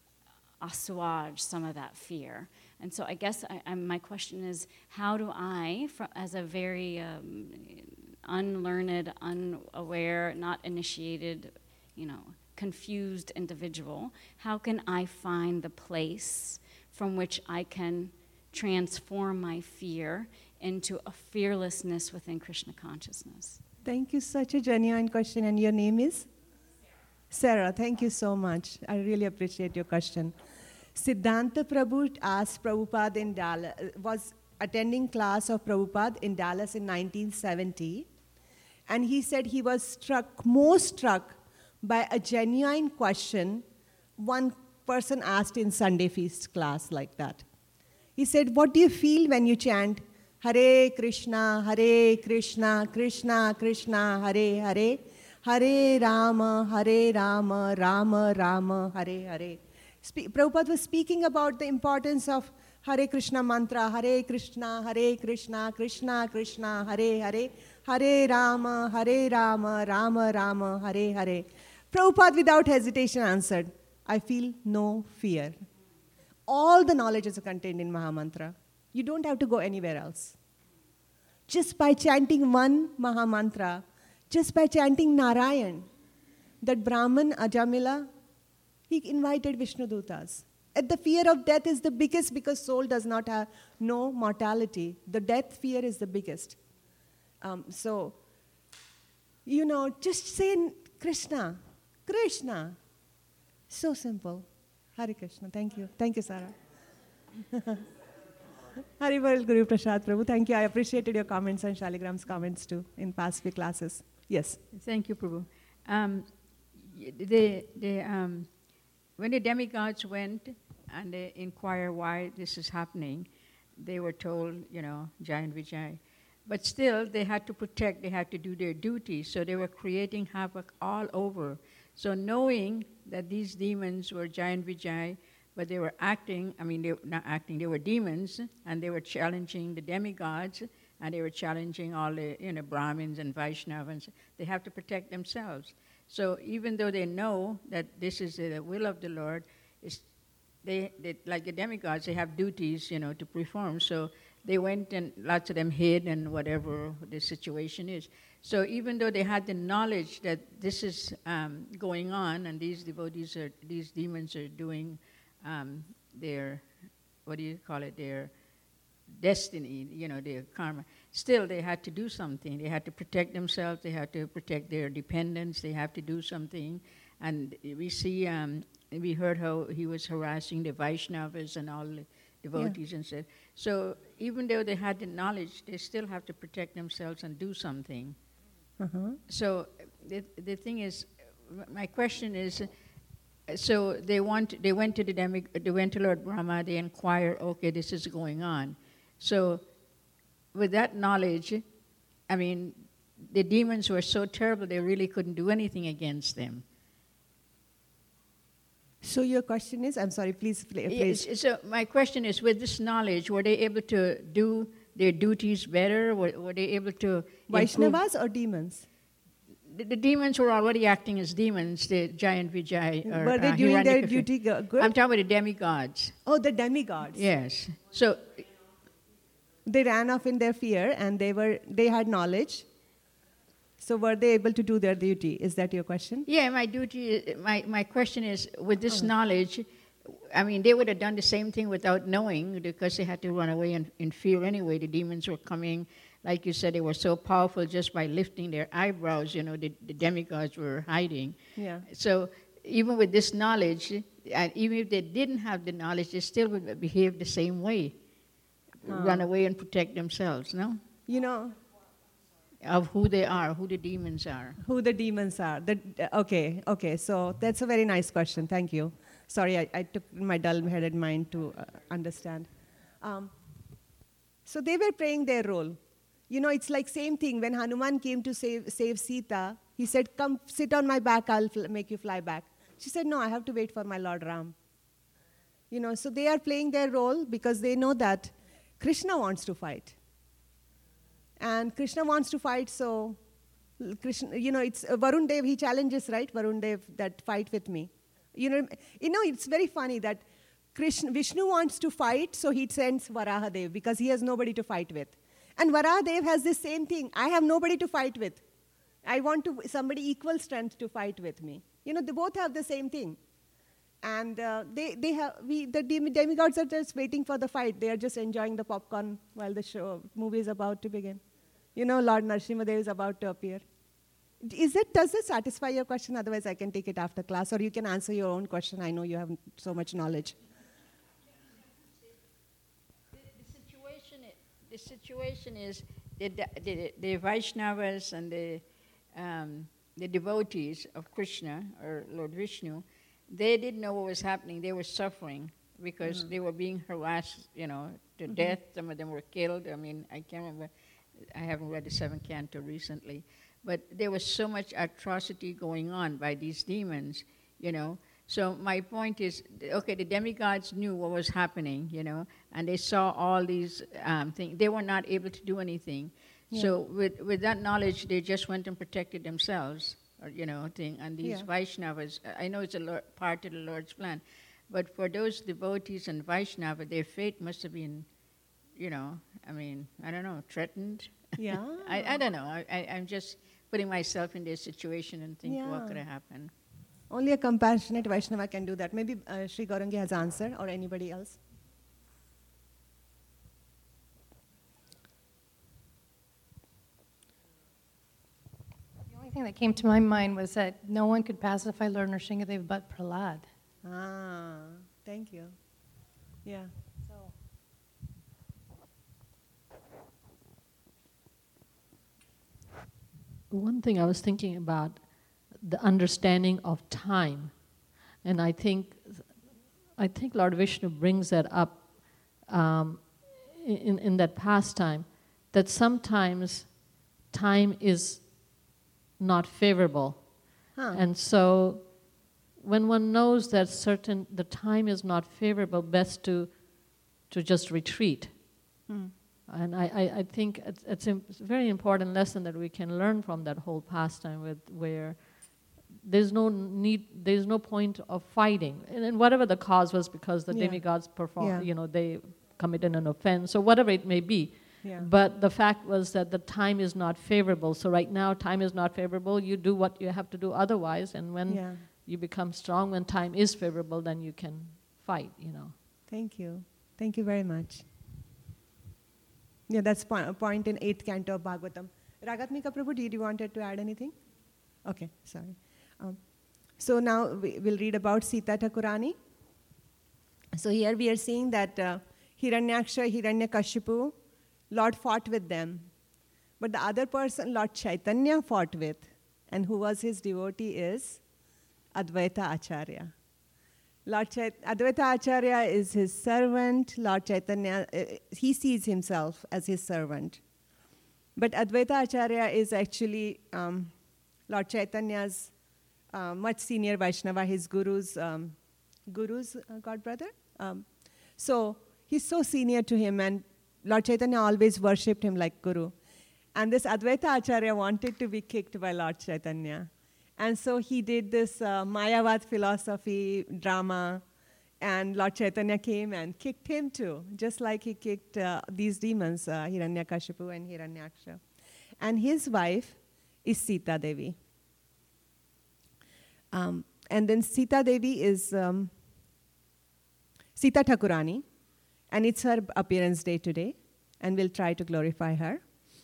assuage some of that fear. And so I guess I, I, my question is, how do I, fr- as a very um, unlearned, unaware, not initiated, you know, confused individual, how can I find the place from which I can transform my fear into a fearlessness within Krishna consciousness? Thank you, such a genuine question. And your name is? Sarah, thank you so much. I really appreciate your question. Siddhanta Prabhu asked Prabhupada in Dallas, was attending class of Prabhupada in Dallas in nineteen seventy. And he said he was struck, most struck by a genuine question one person asked in Sunday Feast class like that. He said, what do you feel when you chant Hare Krishna, Hare Krishna, Krishna Krishna, Hare Hare, Hare Rama, Hare Rama, Rama Rama, Hare Hare. Spe- Prabhupada was speaking about the importance of Hare Krishna mantra, Hare Krishna, Hare Krishna, Krishna Krishna, Hare Hare, Hare Rama, Hare Rama, Rama Rama, Hare Hare. Prabhupada without hesitation answered, I feel no fear. All the knowledge is contained in Mahamantra. You don't have to go anywhere else. Just by chanting one Mahamantra, just by chanting Narayan, that Brahman Ajamila, he invited Vishnudutas. And the fear of death is the biggest because soul does not have no mortality. The death fear is the biggest. Um, so, you know, just say Krishna, Krishna. So simple. Hare Krishna. Thank you. Thank you, Sarah. Haribol Guru Prasad Prabhu. Thank you. I appreciated your comments and Shaligram's comments too in past few classes. Yes. Thank you, Prabhu. Um, y- they, they, um, when the demigods went and they inquired why this is happening, they were told, you know, Jai and Vijay. But still, they had to protect, they had to do their duty, so they were creating havoc all over. So knowing that these demons were Jai and Vijay, but they were acting, I mean, they were not acting, they were demons, and they were challenging the demigods, and they were challenging all the, you know, Brahmins and Vaishnavas. They have to protect themselves. So even though they know that this is the will of the Lord, it's, they, they, like the demigods, they have duties, you know, to perform. So they went and lots of them hid and whatever the situation is. So even though they had the knowledge that this is um, going on and these devotees are, these demons are doing um, their, what do you call it, their destiny, you know, their karma, still they had to do something. They had to protect themselves, they had to protect their dependents, they have to do something. And we see, um, we heard how he was harassing the Vaishnavas and all the devotees yeah. and said, so even though they had the knowledge, they still have to protect themselves and do something. Uh-huh. So the, the thing is, my question is, so they want, they went to the demi, they went to Lord Brahma, they inquired, okay, this is going on. So with that knowledge, I mean, the demons were so terrible, they really couldn't do anything against them. So your question is, I'm sorry, please, please. Yes, so my question is, with this knowledge, were they able to do their duties better? Were, were they able to Vaishnavas improve? Or demons? The, the demons were already acting as demons, the Jai and Vijay. Or, were they uh, doing their duty good? I'm talking about the demigods. Oh, the demigods. Yes. So they ran off in their fear and they were they had knowledge. So were they able to do their duty? Is that your question? Yeah, my duty, my, my question is, with this oh. knowledge, I mean, they would have done the same thing without knowing because they had to run away in, in fear anyway. The demons were coming, like you said, they were so powerful just by lifting their eyebrows, you know, the, the demigods were hiding. Yeah. So even with this knowledge, and even if they didn't have the knowledge, they still would behave the same way, uh. run away and protect themselves, no? You know, of who they are, who the demons are. Who the demons are. The, okay, okay. So that's a very nice question. Thank you. Sorry, I, I took my dull-headed mind to uh, understand. Um, so they were playing their role. You know, it's like same thing. When Hanuman came to save, save Sita, he said, come sit on my back, I'll fl- make you fly back. She said, no, I have to wait for my Lord Ram. You know, so they are playing their role because they know that Krishna wants to fight. And Krishna wants to fight, so Krishna, you know, it's uh, Varun Dev, he challenges, right? Varun Dev, that fight with me. You know, you know, it's very funny that Krishna, Vishnu wants to fight, so he sends Varaha Dev because he has nobody to fight with. And Varaha Dev has this same thing. I have nobody to fight with. I want to somebody equal strength to fight with me. You know, they both have the same thing. And uh, they, they have, we, the dem- demigods are just waiting for the fight. They are just enjoying the popcorn while the show, movie is about to begin. You know, Lord Narasimhadev is about to appear. Is it, does it satisfy your question? Otherwise, I can take it after class, or you can answer your own question. I know you have so much knowledge. The, the, situation, i- the situation is the, the, the Vaishnavas and the, um, the devotees of Krishna, or Lord Vishnu, they didn't know what was happening. They were suffering because mm-hmm. they were being harassed, you know, to mm-hmm. death. Some of them were killed. I mean, I can't remember. I haven't read the seventh canto recently. But there was so much atrocity going on by these demons, you know. So my point is, okay, the demigods knew what was happening, you know, and they saw all these um, things. They were not able to do anything. Yeah. So with, with that knowledge, they just went and protected themselves. Or, you know, thing, and these yeah. Vaishnavas, I know it's a Lord, part of the Lord's plan, but for those devotees and Vaishnava, their fate must have been, you know, I mean, I don't know, threatened. Yeah. I, I don't know. I, I, I'm just putting myself in their situation and think yeah. what could have happened. Only a compassionate Vaishnava can do that. Maybe uh, Sri Gaurangi has answer, or anybody else. The thing that came to my mind was that no one could pacify Lord Nrsingadev but Prahlad. Ah, thank you. Yeah. So. One thing I was thinking about, the understanding of time, and I think, I think Lord Vishnu brings that up um, in in that pastime, that sometimes time is not favorable. Huh. And so when one knows that certain the time is not favorable, best to to just retreat. Hmm. And I, I, I think it's, it's a very important lesson that we can learn from that whole pastime, with where there's no need, there's no point of fighting. And, and whatever the cause was, because the yeah. demigods perform, yeah. you know, they committed an offense, or whatever it may be. Yeah. But the fact was that the time is not favorable. So right now, time is not favorable. You do what you have to do otherwise. And when yeah. you become strong, when time is favorable, then you can fight, you know. Thank you. Thank you very much. Yeah, that's po- a point in eighth canto of Bhagavatam. Ragatmika Prabhu, did you wanted to add anything? Okay, sorry. Um, so now we will read about Sita Thakurani. So here we are seeing that uh, Hiranyaksha, Hiranyakashipu, Lord fought with them. But the other person Lord Chaitanya fought with, and who was his devotee, is Advaita Acharya. Lord Chait- Advaita Acharya is his servant. Lord Chaitanya, uh, he sees himself as his servant. But Advaita Acharya is actually um, Lord Chaitanya's uh, much senior Vaishnava, his guru's, um, guru's uh, god brother. Um, so he's so senior to him, and Lord Chaitanya always worshipped him like guru. And this Advaita Acharya wanted to be kicked by Lord Chaitanya. And so he did this uh, Mayavad philosophy drama, and Lord Chaitanya came and kicked him too, just like he kicked uh, these demons, uh, Hiranyakashipu and Hiranyaksha. And his wife is Sita Devi. Um, and then Sita Devi is um, Sita Thakurani, and it's her appearance day today, and we'll try to glorify her.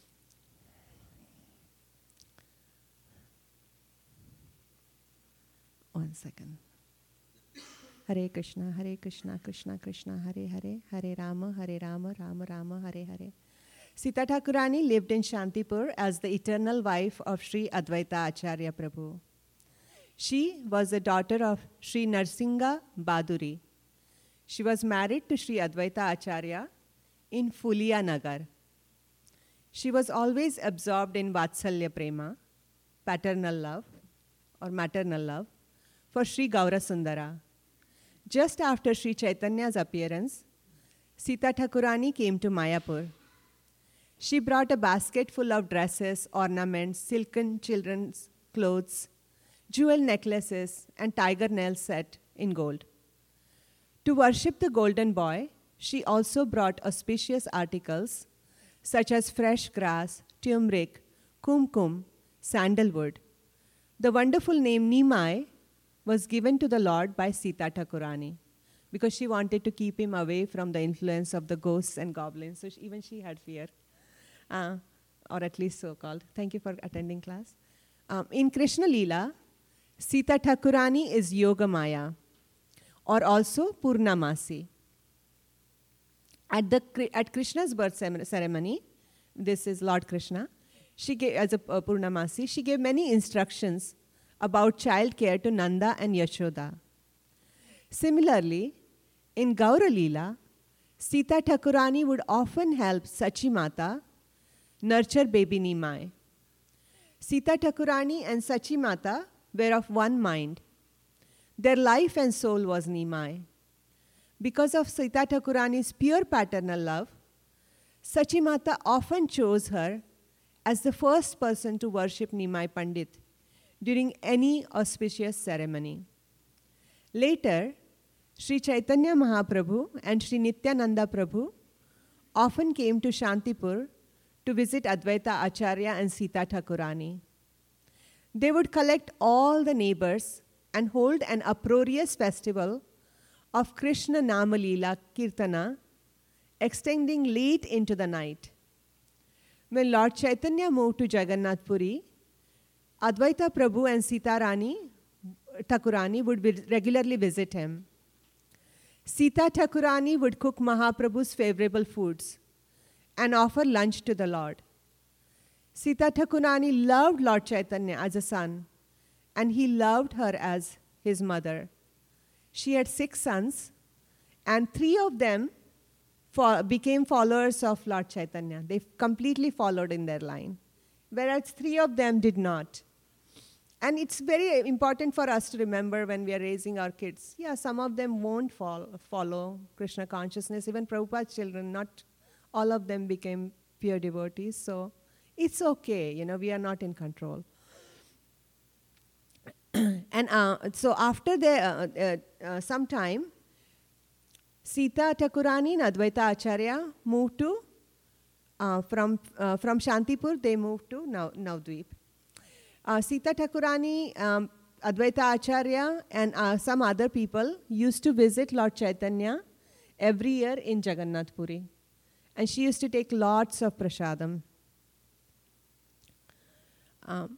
One second. Hare Krishna, Hare Krishna, Krishna Krishna, Hare Hare, Hare Rama, Hare Rama, Rama Rama, Hare Hare. Sita Thakurani lived in Shantipur as the eternal wife of Sri Advaita Acharya Prabhu. She was the daughter of Sri Narsingha Baduri. She was married to Sri Advaita Acharya in Fulia Nagar. She was always absorbed in Vatsalya Prema, paternal love or maternal love, for Sri Gaura Sundara. Just after Sri Chaitanya's appearance, Sita Thakurani came to Mayapur. She brought a basket full of dresses, ornaments, silken children's clothes, jewel necklaces, and tiger nail set in gold. To worship the golden boy, she also brought auspicious articles such as fresh grass, turmeric, kumkum, sandalwood. The wonderful name Nimai was given to the Lord by Sita Thakurani because she wanted to keep him away from the influence of the ghosts and goblins. So she, even she had fear, uh, or at least so called. Thank you for attending class. Um, in Krishna Leela, Sita Thakurani is Yogamaya, or also Purnamasi. At, the, at Krishna's birth ceremony, this is Lord Krishna, she gave, as a uh, Purnamasi, she gave many instructions about child care to Nanda and Yashoda. Similarly, in Gaura Leela, Sita Thakurani would often help Sachi Mata nurture baby Nimai. Sita Thakurani and Sachi Mata were of one mind. Their life and soul was Nimai. Because of Sita Thakurani's pure paternal love, Sachi Mata often chose her as the first person to worship Nimai Pandit during any auspicious ceremony. Later, Sri Chaitanya Mahaprabhu and Sri Nityananda Prabhu often came to Shantipur to visit Advaita Acharya and Sita Thakurani. They would collect all the neighbors and hold an uproarious festival of Krishna Nama Leela Kirtana, extending late into the night. When Lord Chaitanya moved to Jagannath Puri, Advaita Prabhu and Sita Rani Thakurani would regularly visit him. Sita Thakurani would cook Mahaprabhu's favorable foods and offer lunch to the Lord. Sita Thakurani loved Lord Chaitanya as a son, and he loved her as his mother. She had six sons, and three of them for, became followers of Lord Chaitanya. They completely followed in their line, whereas three of them did not. And it's very important for us to remember when we are raising our kids. Yeah, some of them won't follow, follow Krishna consciousness. Even Prabhupada's children, not all of them became pure devotees. So it's okay, you know, we are not in control. And uh, so after the, uh, uh, uh, some time, Sita Thakurani and Advaita Acharya moved to, uh, from, uh, from Shantipur, they moved to Nav- Navdvip. Uh, Sita Thakurani, um, Advaita Acharya, and uh, some other people used to visit Lord Chaitanya every year in Jagannath Puri. And she used to take lots of prasadam. Um,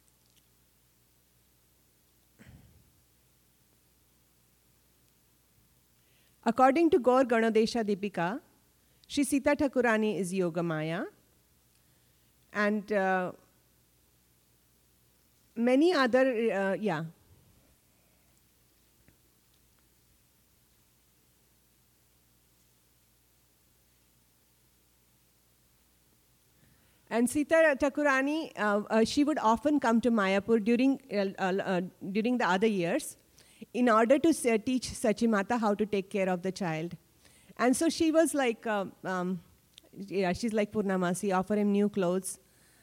according to Gaur Ganodesha Dipika, Shri Sita Thakurani is Yogamaya. And uh, many other, uh, yeah. And Sita Thakurani, uh, uh, she would often come to Mayapur during, uh, uh, during the other years in order to uh, teach Sachi Mata how to take care of the child. And so she was like, uh, um, yeah, she's like Purnamasi, offer him new clothes.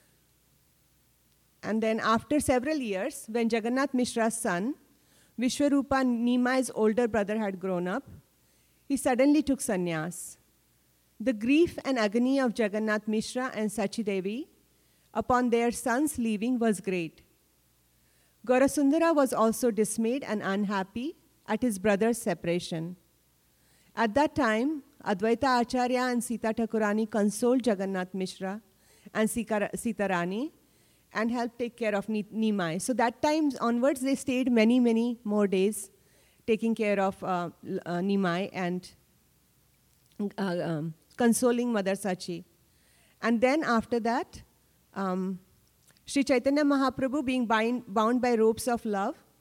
And then after several years, when Jagannath Mishra's son, Vishwarupa Nimai's older brother, had grown up, he suddenly took sannyas. The grief and agony of Jagannath Mishra and Sachi Devi upon their son's leaving was great. Gaurasundara was also dismayed and unhappy at his brother's separation. At that time, Advaita Acharya and Sita Thakurani consoled Jagannath Mishra and Sita Rani and helped take care of Nimai. So that time onwards, they stayed many, many more days taking care of uh, uh, Nimai and uh, um, consoling Mother Sachi. And then after that, um, Sri Chaitanya Mahaprabhu, being bind, bound by ropes of love,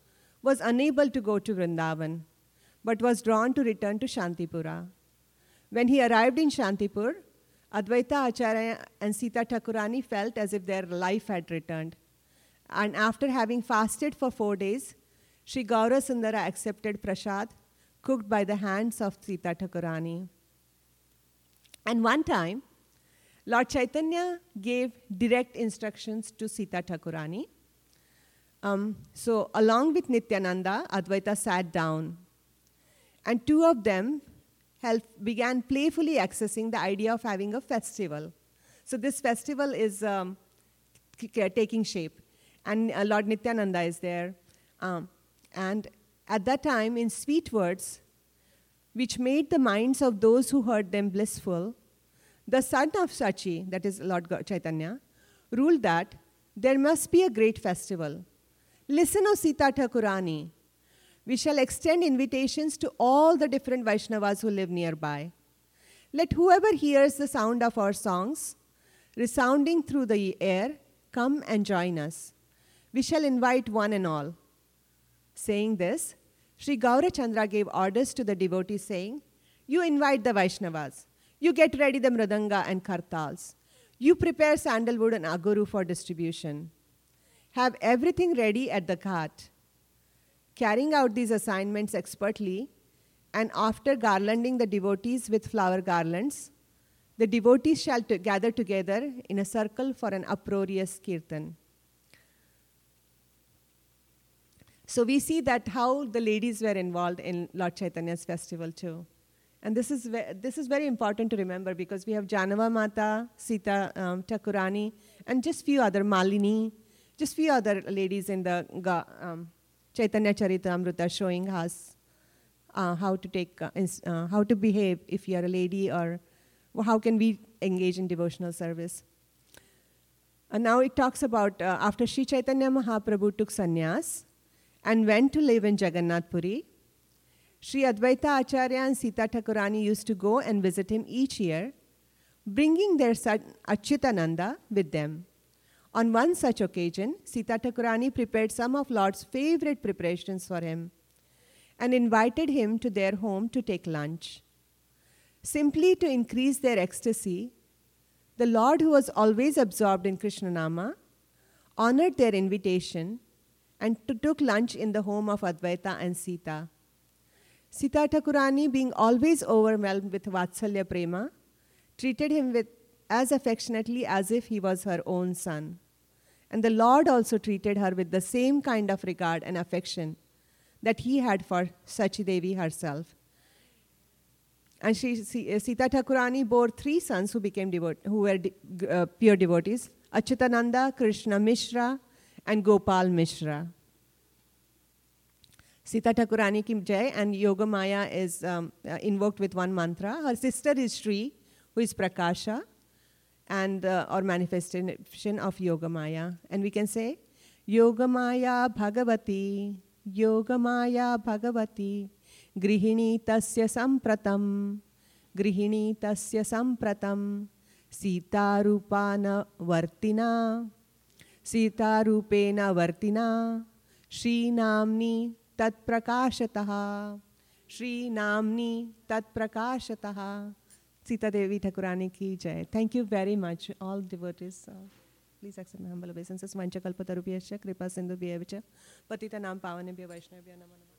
was unable to go to Vrindavan, but was drawn to return to Shantipura. When he arrived in Shantipur, Advaita Acharya and Sita Thakurani felt as if their life had returned. And after having fasted for four days, Sri Gaura Sundara accepted prasad cooked by the hands of Sita Thakurani. And one time, Lord Chaitanya gave direct instructions to Sita Thakurani. Um, so along with Nityananda, Advaita sat down. And two of them helped, began playfully accessing the idea of having a festival. So this festival is um, taking shape. And uh, Lord Nityananda is there. Um, and at that time, in sweet words, which made the minds of those who heard them blissful, the son of Sachi, that is Lord Chaitanya, ruled that there must be a great festival. Listen, O Sita Thakurani, we shall extend invitations to all the different Vaishnavas who live nearby. Let whoever hears the sound of our songs, resounding through the air, come and join us. We shall invite one and all. Saying this, Sri Gaurachandra gave orders to the devotees saying, you invite the Vaishnavas. You get ready the mridanga and kartals. You prepare sandalwood and aguru for distribution. Have everything ready at the ghat. Carrying out these assignments expertly, and after garlanding the devotees with flower garlands, the devotees shall t- gather together in a circle for an uproarious kirtan. So we see that how the ladies were involved in Lord Chaitanya's festival too. And this is, ve- this is very important to remember because we have Janava Mata, Sita um, Thakurani, and just few other, Malini, just few other ladies in the ga- um, Chaitanya Charitamrita showing us uh, how to take, uh, ins- uh, how to behave if you are a lady, or how can we engage in devotional service. And now it talks about uh, after Sri Chaitanya Mahaprabhu took sannyas and went to live in Jagannath Puri, Sri Advaita Acharya and Sita Thakurani used to go and visit him each year, bringing their son Achyutananda with them. On one such occasion, Sita Thakurani prepared some of Lord's favorite preparations for him and invited him to their home to take lunch. Simply to increase their ecstasy, the Lord, who was always absorbed in Krishna Nama, honored their invitation and to took lunch in the home of Advaita and Sita. Sita Thakurani, being always overwhelmed with Vatsalya Prema, treated him with as affectionately as if he was her own son. And the Lord also treated her with the same kind of regard and affection that he had for Sachi Devi herself. And Shri Sita Thakurani bore three sons who became devo- who were de- uh, pure devotees: Achyutananda, Krishna Mishra, and Gopal Mishra. Sita Thakurani ki jai, and Yogamaya is um, uh, invoked with one mantra. Her sister is Shri, who is Prakasha, and uh, or manifestation of Yogamaya. And we can say, Yogamaya Bhagavati, Yogamaya Bhagavati, Grihini Tasya Sampratam, Grihini Tasya Sampratam, Sita Rupana Vartina, Sita Rupena Vartina, Shri Namni Tat Prakashataha, Shri Namni Tat Prakashataha. Sita Devi Thakurani ki jai. Thank you very much, all devotees. Uh, please accept my humble obeisances. Vancha kalpatarubhyascha kripa sindhu bhyavicha patita nam pavanebhyo vaishnavibhyo namo namaha.